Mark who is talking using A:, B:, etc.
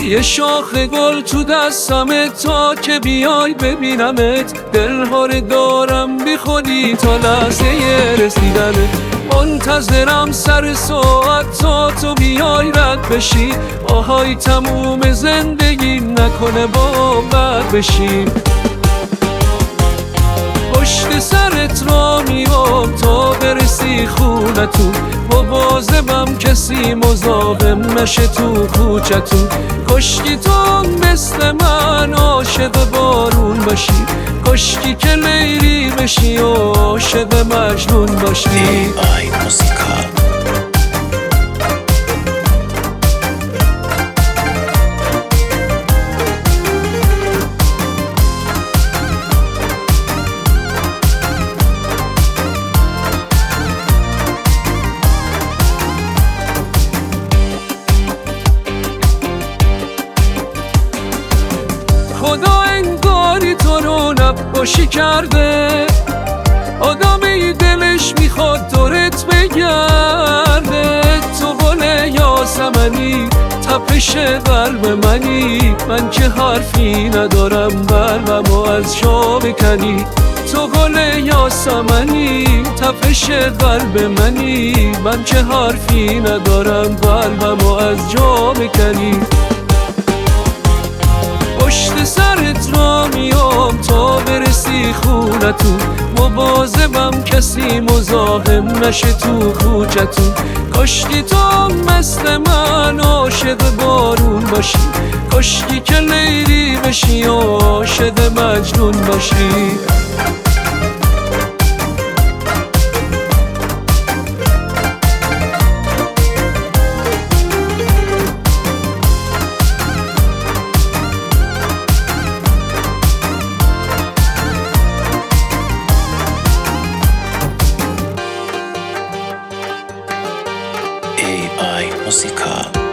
A: یه شاخ گل تو دستمه تا که بیای ببینمت، دلهاره دارم بی خودی تا لحظه رسیدنت. منتظرم سر ساعت تا تو بیای رد بشی، آهای تموم زندگی نکنه باور بشی. پشت سرت را میام تا برسی خونتون، مواظبم کسی مزاحم نشه تو کوچتون. کشکی تو مثل من عاشق بارون باشی، کشکی که لیلی بشی و عاشق مجنون باشی.
B: AI موسیقا.
A: خدا انگاری تو رو نباشی کرده، آدمی دلش میخواد دورت بگرده. تو گل یاسمنی تپش قلب منی، من که حرفی ندارم قلبمو از جا بکنی. تو گل یاسمنی تپش قلب منی، من که حرفی ندارم قلبمو از جا بکنی. پشت سرت را میام تا برسی خونتون، مواظبم کسی مزاحم نشه تو کوچتون. کشکی تو مثل من عاشق بارون باشی، کشکی که لیلی بشی و عاشق مجنون باشی.
B: AI موسیقا.